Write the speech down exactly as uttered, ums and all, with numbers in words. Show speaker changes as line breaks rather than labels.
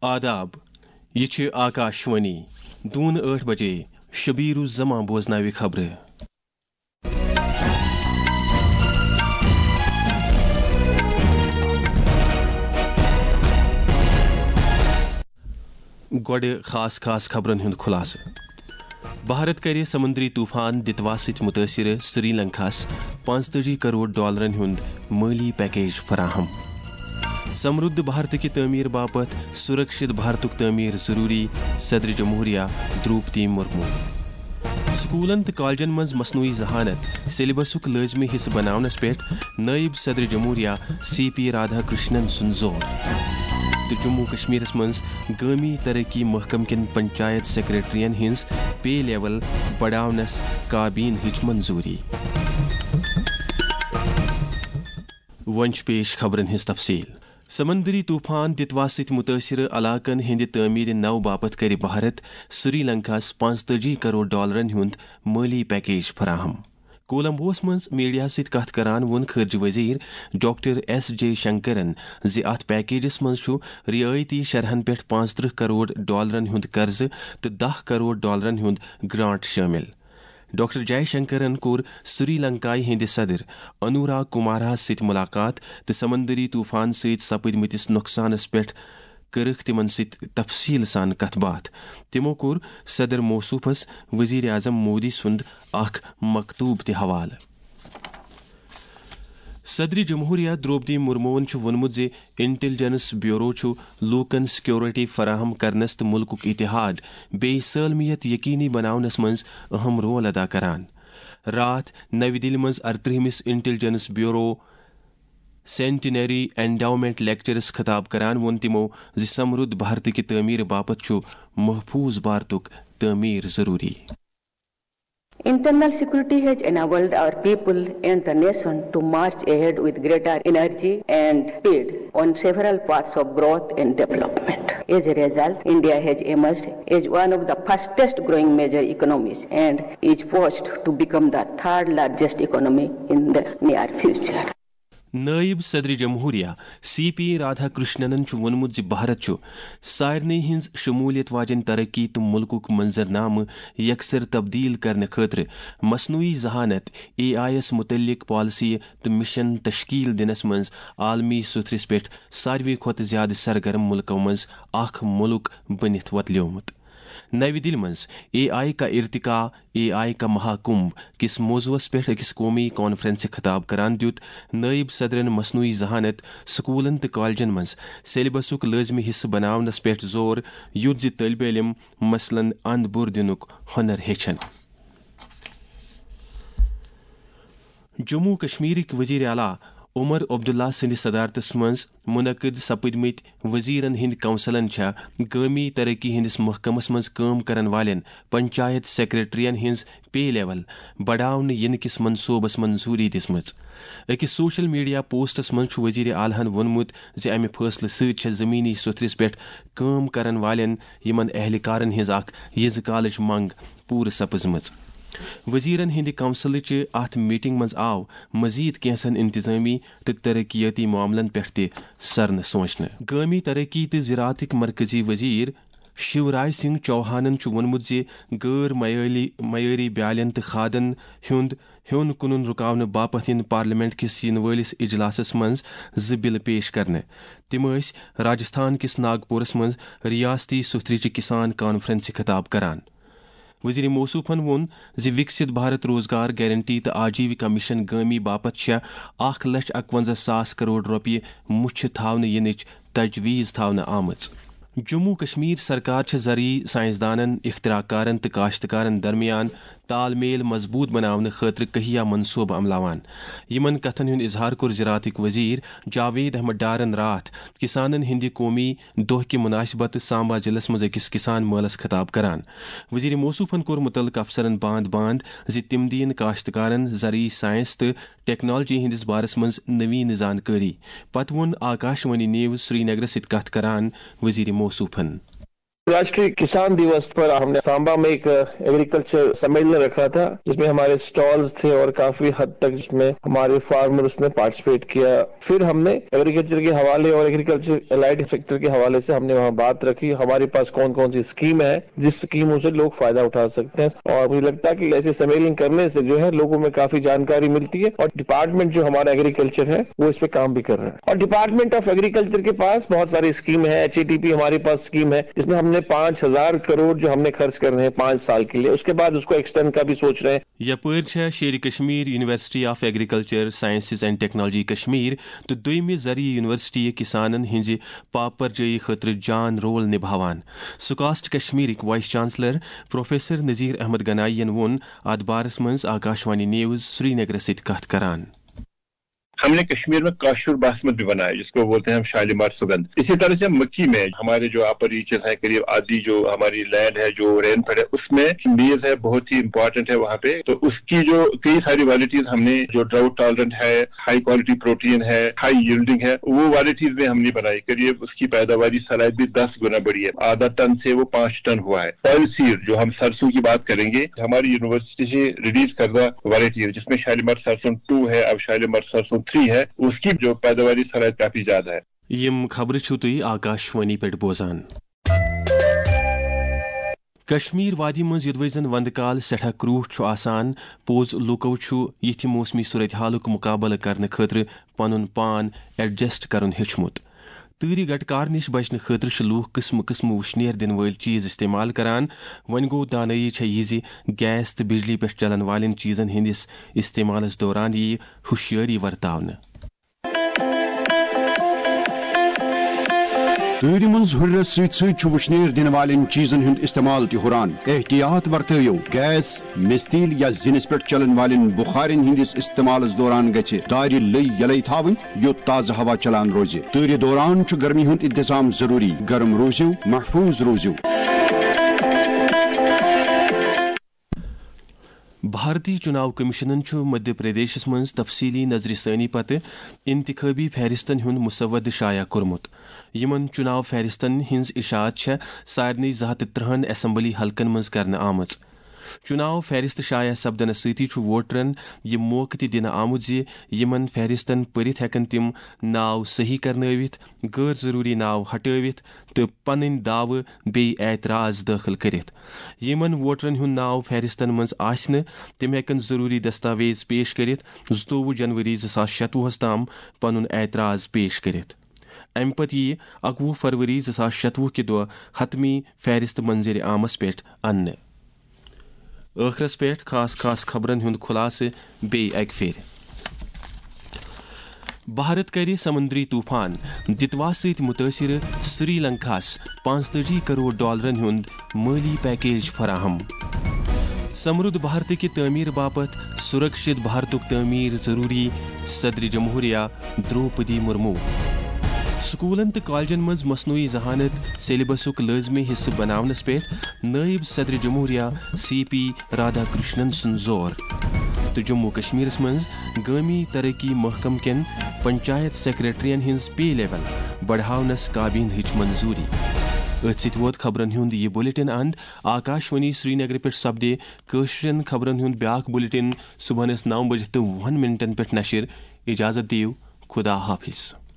آداب یہ آکاشوانی دون ٲٹھ بجے شبیر الزمان بوزناوِ خبرٕ گۄڈٕ خاص خاص خبرن ہُنٛد خُلاصہٕ بھارت کرِ سمندری طوفان دتوا سۭتۍ متٲثر سری لنکاہس پانٛژتٲجی کروڑ ڈالرن ہُنٛد مٲلی پیکیج فراہم سمرُدھ بھارت کی تعمیر باپت سرکشت بھارتک تعمیر ضروری صدر جمہوریہ دروپدی مرمو سکولن تو کالجن مز مصنوعی ذہانت سیلبسک لازمی حصہ بناونس پٮ۪ٹھ نائب صدر جمہوریہ سی پی رادھا کرشنن سُنٛد زور تو جموں کشمیرس مز گامی ترقی محکم کن پنچایت سیکرٹرین ہنز پے لیول بڑاونس کابین ہچ منظوری ونچ پیش خبرن ہنز تفصیل سمندری طوفان دتوا سۭتۍ متٲثر علاقن ہندِ تعمیٖرِ نو باپت کرِ بھارت سری لنکاہس پانٛژتٲجی کروڑ ڈالرن ہُنٛد مٲلی پیکیج فراہم کولمبوس مز میڈیا سۭتۍ کتھ کران ووٚن خارجہ وزیر ڈاکٹر ایس جے شنکرن زِ اتھ پیکیجس مز چھُ رعایتی شرحن پٮ۪ٹھ پانٛژھ تٕرٛہ کروڑ ڈالرن ہُنٛد قرضہٕ تہٕ دہ کروڑ ڈالرن ہُنٛد گرانٹ شٲمِل ڈاکٹر جے شنکرن کوٚر سری لنکایہِ ہٕنٛدِ صدر انوراگ کمارہس سۭتۍ ملاقات تہٕ سمندری طوفان سۭتۍ سپٕدمٕتِس نۄقصانس پٮ۪ٹھ کٔرٕکھ تِمن سۭتۍ تفصیل سان کتھ باتھ تِمو کوٚر صدر موصوفس وزیر اعظم مودی سُنٛد اکھ مکتوب تہِ حوالہٕ صدر جمہوریہ دروپدی مرموون چھُ ووٚنمُت زِ انٹیلجنس بیورو چھُ لوٗکن سکیورٹی فراہم کرنس تہٕ مُلکُک اتحاد بیٚیہِ سالمیت یقینی بناونس منٛز اہم رول ادا کران راتھ نوِ دِلہِ منٛز ارترٛہمِس intelligence bureau centenary endowment lectures خطاب کران ووٚن تِمو زِ سمرُدھ بھارتٕکہِ تعمیٖر باپت چھُ محفوٗظ بھارتُک تعمیٖر ضروٗری
Internal security has enabled our people and the nation to march ahead with greater energy and speed on several paths of growth and development. As a result, India has emerged as one of the fastest growing major economies and is poised to become the third largest economy in the near future.
نائب صدر جمہوریہ سی پی رادھا کرشنن چھُ ووٚنمُت زِ بھارت چھُ سارنٕے ہٕنٛز شموٗلیت واجٮ۪ن ترقی تہٕ مُلکُک منظرنامہٕ یکسر تبدیل کرنہٕ خٲطرٕ مصنوعی ذہانت اے آئی یس متعلق پالسی تہٕ مشن تشکیل دِنس منٛز عالمی سطرس پٮ۪ٹھ ساروی کھۄتہٕ زیادٕ سرگرم مُلکو منٛز اکھ مُلک بٔنِتھ وۄتلیومُت نوِ دِلہِ منٛز اے آئی کا ارتقا اے آئی کا مہاکمب کس موضوعس پٮ۪ٹھ أکِس قومی کانفرنسہِ خطاب کران دِیُت نائب صدرن مصنوعی ذہانت سکوٗلن تہٕ کالجن منٛز سیلبسُک لٲزمی حصہٕ بناونس پٮ۪ٹھ زور یُتھ زِ طٲلبہِ علم مثلاً اند بُر دِنُک ہۄنر ہیٚچھن جموں کشمیرٕکۍ وزیر اعلیٰ عمر عبداللہ سٕنٛدِ صدارتس منٛز منعقد سپٕدمٕتۍ وزیرن ہٕنٛدِ کونسلن چھےٚ گٲمی ترقی ہٕنٛدِس محکمس منٛز کٲم کرن والٮ۪ن پنچایت سیکرٹرین ہٕنٛز پے لیول بڑاونہٕ یِنہٕ کِس منصوبس منظوٗری دِژمٕژ أکِس سوشل میڈیا پوسٹس منٛز چھُ وزیر اعلیٰ ہن ووٚنمُت زِ امہِ فٲصلہٕ سۭتۍ چھےٚ زمینی سطرس پٮ۪ٹھ کٲم کرن والٮ۪ن یِمن اہلکارن ہٕنٛز اکھ یِژ کالٕچ منٛگ پوٗرٕ سپٕزمٕژ وزیرن ہٕنٛدِ کونسلٕچہِ اتھ میٹنگ منٛز آو مزید کینٛژن انتظامی تہٕ ترقیٲتی معاملن پٮ۪ٹھ تہِ سرنہٕ سونچنہٕ گٲمی ترقی تہٕ زراعتٕکۍ مرکزی وزیر شیوراج سنگھ چوہانن چھُ ووٚنمُت زِ غٲر معیٲلی معیٲری بیالین تہٕ کھادن ہُنٛد ہیوٚن کُنُن رُکاونہٕ باپتھ یِن پارلیمنٹ کِس یِنہٕ وٲلِس اجلاسس منٛز زٕ بِلہٕ پیش کرنہٕ تِم ٲسۍ راجستھان کِس ناگپورس منٛز ریاستی سُتھرٕچہِ کسان کانفرنسہِ خطاب کران وزیر موصوفن ووٚن زِ وِکست بھارت روزگار گارنٹی تہٕ آجیوکا مشن گٲمی باپتھ چھےٚ اکھ لچھ اکونزہ ساس کروڑ رۄپیہِ مُچھِ تھاونہٕ یِنٕچ تجویٖز تھاونہٕ آمٕژ جموں کشمیر سرکار چھےٚ زرعی سائنسدانن اختراع کارن تہٕ کاشتکارن درمیان تال میل مضبوٗط بناونہٕ خٲطرٕ کہیا منصوبہٕ عملاوان یِمن کتھن ہُنٛد اظہار کوٚر زراعتٕکۍ وزیر جاوید احمد ڈارن راتھ کسانن ہٕنٛدِ قومی دۄہ کہِ مُناسبتہٕ سامبا ضلعس منٛز أکِس کسان مٲلس خطاب کران وزیر موصوفن کوٚر مُتعلقہٕ افسرن باند باند زِ تِم دِیِن کاشتکارن زرعی سائنس تہٕ ٹیکنالوجی ہٕنٛدِس بارس منٛز نویٖن زانکٲری پتہٕ ووٚن آکاشوانی نیوز سری نگرس سۭتۍ کتھ کران وزیر موصوفن
राष्ट्रीय किसान दिवस पर हमने सांबा में एक एग्रीकल्चर सम्मेलन रखा था, जिसमें हमारे स्टॉल्स थे और काफी हद तक जिसमें हमारे फार्मर्स ने पार्टिसिपेट किया। फिर हमने एग्रीकल्चर के हवाले और एग्रीकल्चर एलाइड सेक्टर के हवाले से हमने वहाँ बात रखी, हमारे पास कौन कौन सी स्कीम है जिस स्कीमों से लोग फायदा उठा सकते हैं। और मुझे लगता है कि ऐसे सम्मेलन करने से जो है लोगों में काफी जानकारी मिलती है और डिपार्टमेंट जो हमारा एग्रीकल्चर है वो इस पे काम भी कर रहा है। और डिपार्टमेंट ऑफ एग्रीकल्चर के पास बहुत सारी स्कीम है, एच ए टी पी हमारे पास स्कीम है जिसमें हमने पांच हजार करोड़ जो हमने खर्च कर रहे हैं पांच साल के लिए, उसके बाद उसको एक्सटेंड का भी सोच रहे हैं।
यपर Sher Kashmir university of agriculture sciences and technology Kashmir तो दुयमि जरिए यूनिवर्सिटी किसानन हिंज पापर जई खतर जान रोल निभावान। SKUAST Kashmir vice chancellor professor Nazir Ahmad गनाईयन वोन अत बारस मज आकाशवाणी न्यूज श्रीनगर सत कथ करान।
हमने कश्मीर में काशूर बासमत भी बनाया जिसको बोलते हैं हम शालीमार सुगंध। इसी तरह से मक्की में हमारे जो अपर रीचेस है करीब आधी जो हमारी लैंड है जो रेनफेड है उसमें मेज है बहुत ही इंपॉर्टेंट है वहाँ पे, तो उसकी जो कई सारी वैरायटीज हमने जो ड्राउट टॉलरेंट है, हाई क्वालिटी प्रोटीन है, हाई यील्डिंग है, वो वैरायटीज में हमने बनाई। करीब उसकी पैदावारी सलाद भी दस गुना बढ़ी है, आधा टन से वो पांच टन हुआ है। ऑयल सीड जो हम सरसों की बात करेंगे हमारी यूनिवर्सिटी से रिलीज करदा वैरायटी है जिसमें शालीमार सरसों टू है, अब शालीमार सरसों थ्री है, उसकी जो पैदावारी सलाद काफी ज्यादा है।
यम खबर छु तुई आकाशवाणी पे बोजान। कश्मीर वादी मज युदवै जन वंदकाल सठा क्रूठ छु आसान, पोज लुको छु यिथि मौसमी सूरत हालुक मुकाबल करने खतर पनुन पान एडजस्ट करन हेचमुत। तूरी गटकार निश बचने खतर लूख किस्म किस्म वुशनेर दिन वल चीज इस्तेमाल करान। वन गो दानई यह गैस तो बिजली पे चलन वाले चीजन हंदिस इस्तेमाल दौरान यह हुशियारी वर्तावन।
तूर मज हुर्रस सत वुशनेर दिन वाले चीजन हंद इस्तेमाल तुरान एहतियात वर्तो। गैस मिस्तील या जिनिस पे चलन वाले बुखारन हंदिस इस्तेमाल दौरान गि दार लई यल थवन योत ताज़ा हवा चलान रोज। तूर दौरान गर्मी हंद इंतजाम जरूरी, गर्म रोजू महफूज रोजू।
भारतीय चुनाव कमीशन मध्य प्रदेश मज तफसीली नजरसानी पत इंतखाबी फहरिस्तन हुंद मुसवद शाया कोरमुत। यमन चुनाव फहरिस्तन हिंज इशात सारने जह त्रिहन असम्बली हलकन मज करने आमच। चुनाव फहरिस्त शाया सपदन सती वोटरन यह मौक त दिन आमुत जे यमन फहरिस्तन परित हेकन तिम नाव सही करनवित, गैर जरूरी नाव हटवित तो पन दाव बे एतराज दाखिल करित। यमन वोटरन हुंद नाव फहरिस्तन मज आसने तिम हेकन जरूरी दस्तावेज पेश करित ज़तोवु जनवरी ज़िसास शतवुहस ताम पनुन एतराज पेश करित। अम पत यी अकवुह फरवरी ज़िसास शतवुह के दो हतमी फहरिस्त मंजर आमस पे अन्न। ٲखरस पे खास खास खबरन हुंद खुलासे बे अक फेर। भारत कर समुद्री तूफान दितवा सत मुतासिर श्रीलंकास पांचतजी करोड़ डॉलरन हुंद माली पैकेज फराहम। समृद्ध भारत की तमीर बापत सुरक्षित भारतुक तमीर जरूरी, सदर जमहूरिया द्रौपदी मुर्मू। स्कूलन तो कॉलेजन मज मसनूई जहानत सिलेबसुक लाजमी हिस्से बनावनस पे नायब सदर जमहूरिया सी पी राधाकृष्णन सुन जोर। तो जम्मू कश्मीर मज गामी तरक्की महकम केन पंचायत सेक्रेटरियन हिंज पे लेवल बढ़ावनस काबीन हिच मंजूरी। अथ सत वोत खबरन हुंद यह बुलेटिन अंद। आकाशवाणी श्रीनगर पे सपदे कशरन खबरन हुंद ब्याक बुलेटिन सुबह नौ बजे तो वन मिनटन पे नशर। इजाजत दियो, खुदा हाफिज।